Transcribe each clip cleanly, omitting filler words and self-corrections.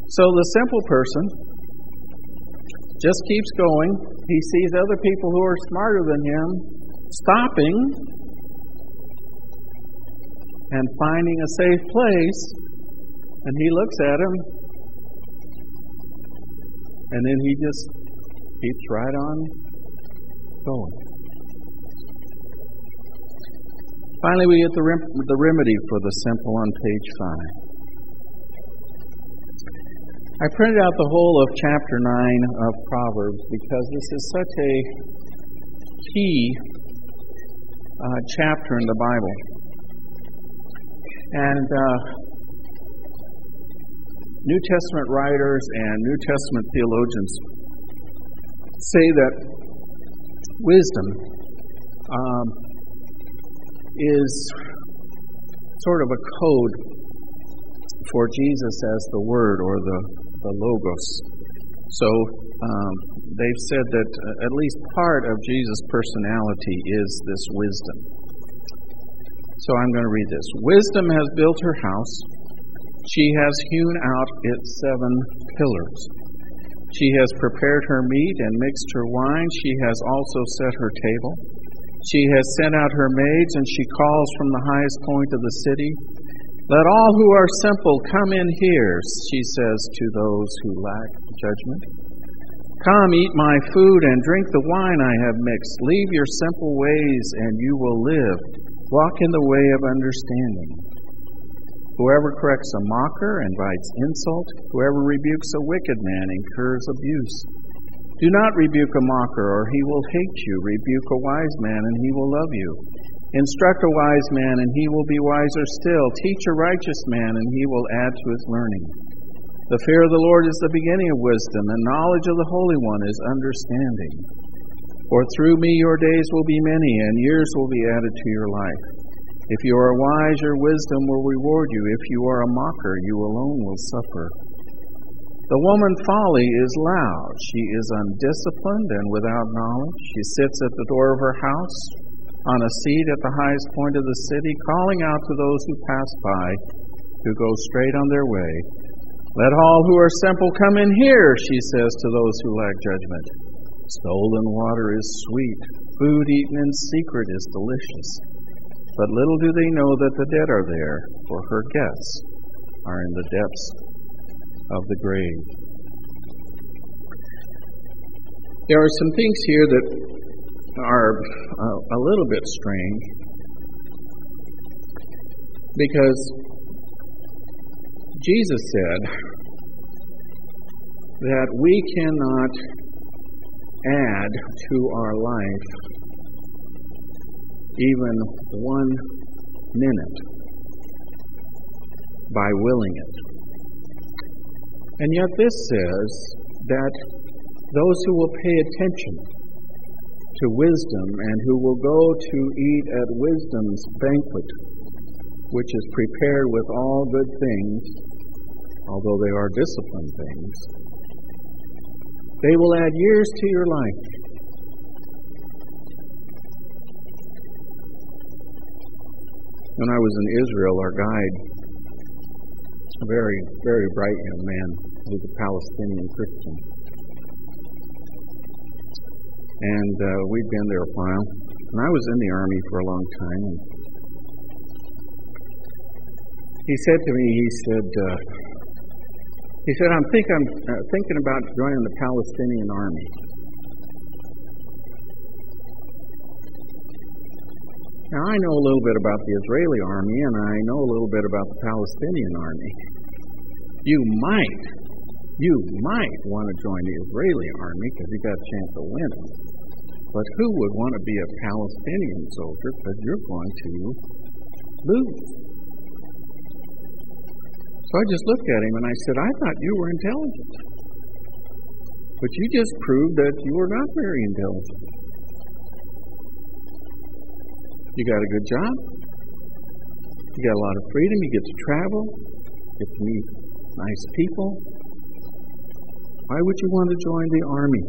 So the simple person just keeps going. He sees other people who are smarter than him stopping and finding a safe place, and he looks at him, and then he just keeps right on going. Finally, we get the remedy for the simple on page 5. I printed out the whole of chapter 9 of Proverbs because this is such a key chapter in the Bible. And New Testament writers and New Testament theologians say that wisdom is sort of a code for Jesus as the Word or the Logos. So they've said that at least part of Jesus' personality is this wisdom. So I'm going to read this. Wisdom has built her house. She has hewn out its 7 pillars. She has prepared her meat and mixed her wine. She has also set her table. She has sent out her maids, and she calls from the highest point of the city. Let all who are simple come in here, she says to those who lack judgment. Come, eat my food and drink the wine I have mixed. Leave your simple ways, and you will live. Walk in the way of understanding. Whoever corrects a mocker invites insult. Whoever rebukes a wicked man incurs abuse. Do not rebuke a mocker, or he will hate you. Rebuke a wise man, and he will love you. Instruct a wise man, and he will be wiser still. Teach a righteous man, and he will add to his learning. The fear of the Lord is the beginning of wisdom, and knowledge of the Holy One is understanding. For through me your days will be many, and years will be added to your life. If you are wise, your wisdom will reward you. If you are a mocker, you alone will suffer. The woman folly is loud. She is undisciplined and without knowledge. She sits at the door of her house, on a seat at the highest point of the city, calling out to those who pass by to go straight on their way. Let all who are simple come in here, she says to those who lack judgment. Stolen water is sweet. Food eaten in secret is delicious. But little do they know that the dead are there, for her guests are in the depths of the grave. There are some things here that are a little bit strange, because Jesus said that we cannot add to our life even 1 minute by willing it. And yet this says that those who will pay attention to wisdom and who will go to eat at wisdom's banquet, which is prepared with all good things, although they are disciplined things, they will add years to your life. When I was in Israel, our guide, a very, very bright young man, was a Palestinian Christian. And we'd been there a while. And I was in the Army for a long time. And he said to me, I'm thinking about joining the Palestinian Army. Now, I know a little bit about the Israeli Army, and I know a little bit about the Palestinian Army. You might want to join the Israeli Army because you got a chance of winning. But who would want to be a Palestinian soldier because you're going to lose? So I just looked at him and I said, I thought you were intelligent. But you just proved that you were not very intelligent. You got a good job. You got a lot of freedom. You get to travel. Get to meet nice people. Why would you want to join the Army?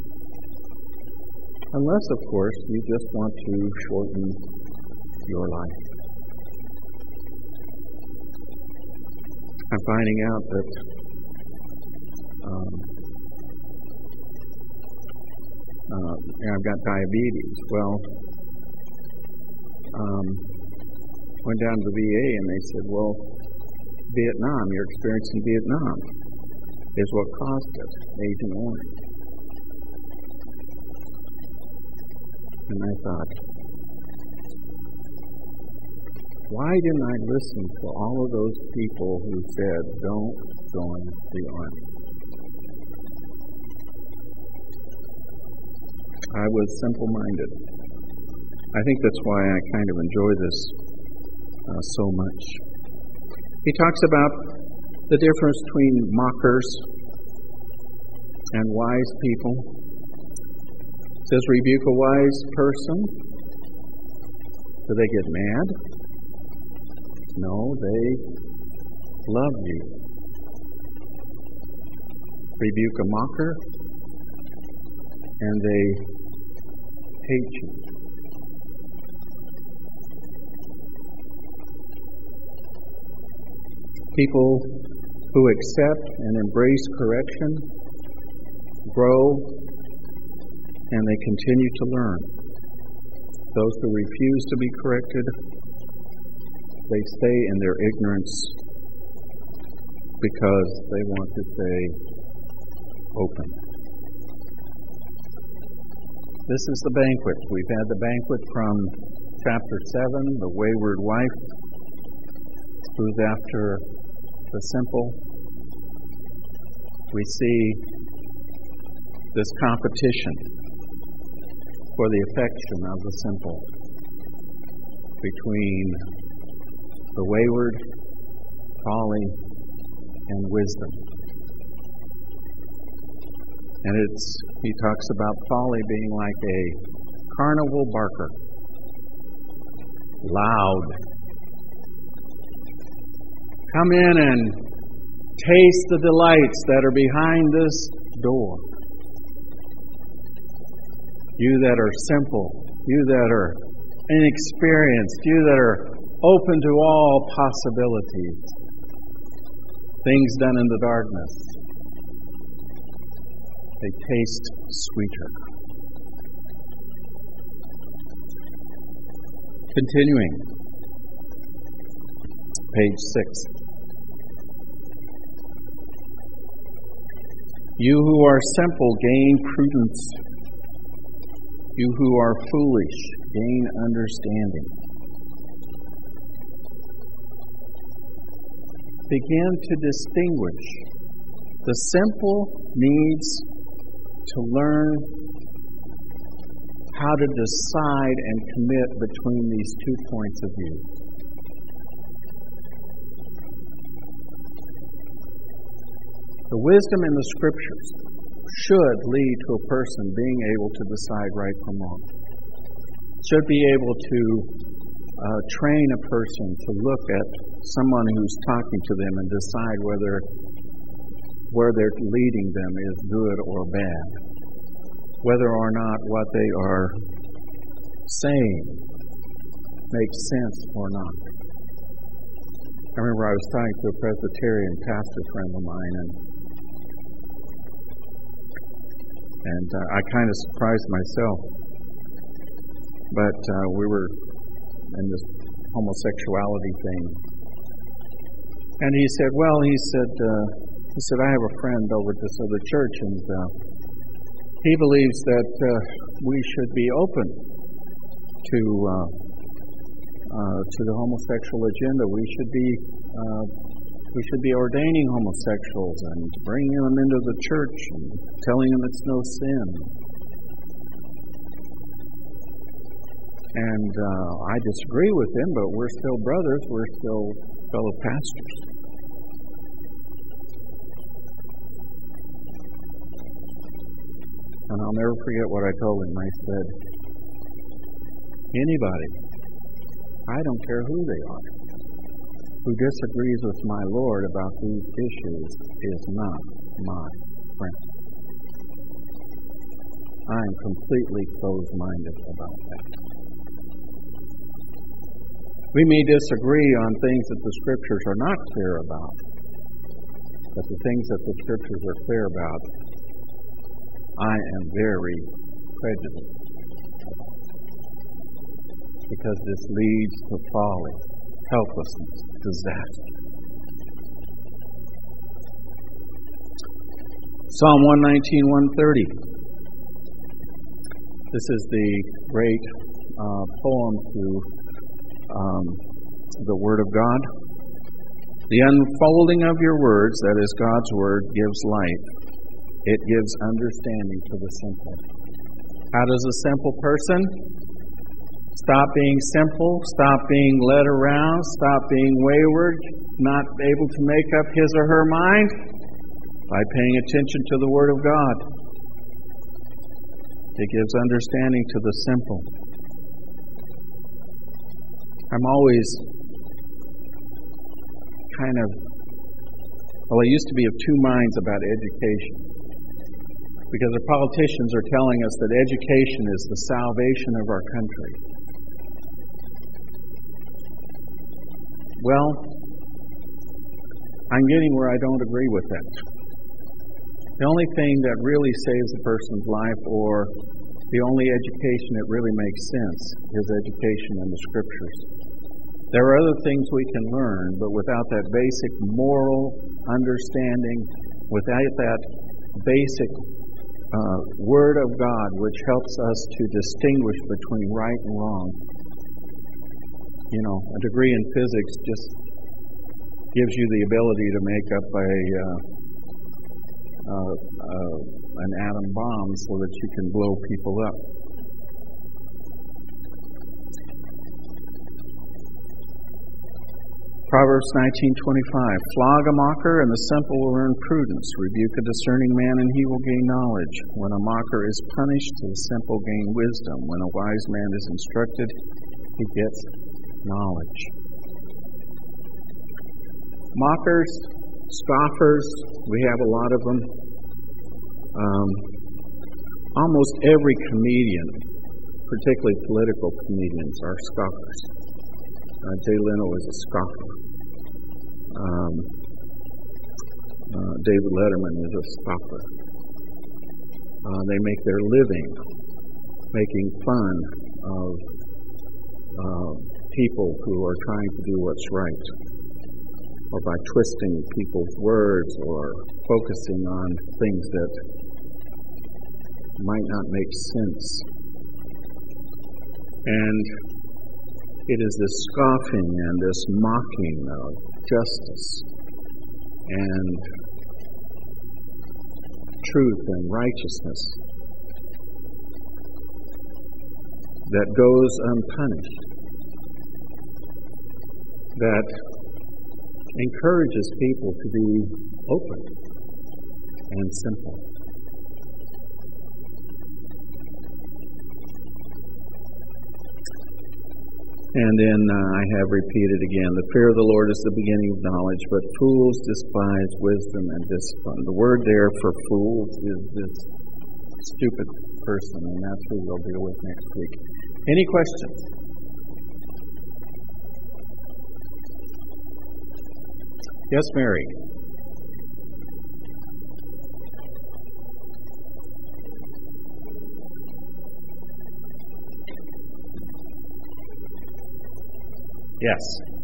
Unless, of course, you just want to shorten your life. I'm finding out that I've got diabetes. Well, went down to the VA and they said, well, Vietnam, your experience in Vietnam is what caused it, Agent Orange. And I thought, why didn't I listen to all of those people who said, don't join the Army? I was simple-minded. I think that's why I kind of enjoy this so much. He talks about the difference between mockers and wise people. It says, rebuke a wise person. Do they get mad? No, they love you. Rebuke a mocker, and they hate you. People who accept and embrace correction grow, and they continue to learn. Those who refuse to be corrected, they stay in their ignorance because they want to stay open. This is the banquet. We've had the banquet from chapter 7, the wayward wife who's after the simple. We see this competition for the affection of the simple between the wayward, folly, and wisdom. And he talks about folly being like a carnival barker. Loud. Come in and taste the delights that are behind this door. You that are simple, you that are inexperienced, you that are open to all possibilities, things done in the darkness, they taste sweeter. Continuing, page 6. You who are simple, gain prudence. You who are foolish, gain understanding. Begin to distinguish. The simple needs to learn how to decide and commit between these 2 points of view. The wisdom in the Scriptures should lead to a person being able to decide right from wrong. Should be able to train a person to look at someone who's talking to them and decide whether where they're leading them is good or bad, whether or not what they are saying makes sense or not. I remember I was talking to a Presbyterian pastor friend of mine, and I kind of surprised myself. But we were in this homosexuality thing. And he said, I have a friend over at this other church, and he believes that we should be open to the homosexual agenda. We should be ordaining homosexuals and bringing them into the church and telling them it's no sin. And I disagree with him, but we're still brothers. We're still fellow pastors. And I'll never forget what I told him. I said, anybody, I don't care who they are, who disagrees with my Lord about these issues is not my friend. I am completely closed-minded about that. We may disagree on things that the Scriptures are not clear about, But the things that the Scriptures are clear about, I am very prejudiced. Because this leads to folly, helplessness, disaster. Psalm 119, 130. This is the great poem to the Word of God. The unfolding of your words, that is God's Word, gives light. It gives understanding to the simple. How does a simple person stop being simple, stop being led around, stop being wayward, not able to make up his or her mind? By paying attention to the Word of God. It gives understanding to the simple. I'm always I used to be of two minds about education. Because the politicians are telling us that education is the salvation of our country. Well, I'm getting where I don't agree with that. The only thing that really saves a person's life, or the only education that really makes sense, is education in the Scriptures. There are other things we can learn, but without that basic moral understanding, without that basic Word of God, which helps us to distinguish between right and wrong. A degree in physics just gives you the ability to make up an atom bomb so that you can blow people up. Proverbs 19:25. Flog a mocker, and the simple will learn prudence. Rebuke a discerning man, and he will gain knowledge. When a mocker is punished, the simple gain wisdom. When a wise man is instructed, he gets knowledge. Mockers, scoffers, we have a lot of them. Almost every comedian, particularly political comedians, are scoffers. Jay Leno is a scoffer. David Letterman is a scoffer. They make their living making fun of people who are trying to do what's right, or by twisting people's words or focusing on things that might not make sense. And it is this scoffing and this mocking of justice and truth and righteousness that goes unpunished, that encourages people to be open and simple. And then I have repeated again, the fear of the Lord is the beginning of knowledge, but fools despise wisdom and discipline. The word there for fools is this stupid person, and that's who we'll deal with next week. Any questions? Yes, Mary. Yes.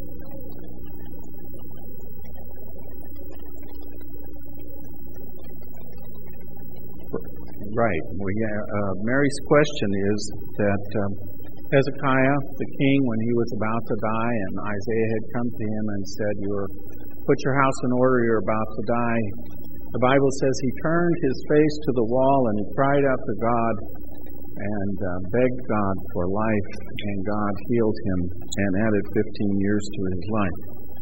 Right. Mary's question is that Hezekiah, the king, when he was about to die, and Isaiah had come to him and said, "Put your house in order, you're about to die." The Bible says he turned his face to the wall and he cried out to God and begged God for life, and God healed him and added 15 years to his life.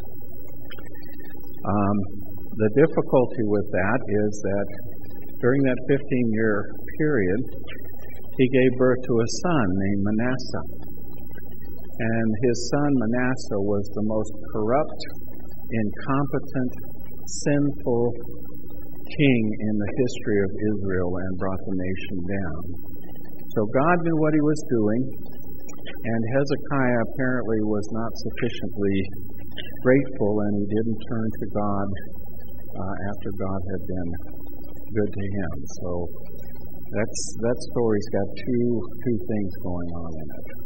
The difficulty with that is that during that 15-year period, he gave birth to a son named Manasseh. And his son Manasseh was the most corrupt, incompetent, sinful king in the history of Israel and brought the nation down. So God knew what he was doing, and Hezekiah apparently was not sufficiently grateful, and he didn't turn to God after God had been good to him. So that story's got two things going on in it.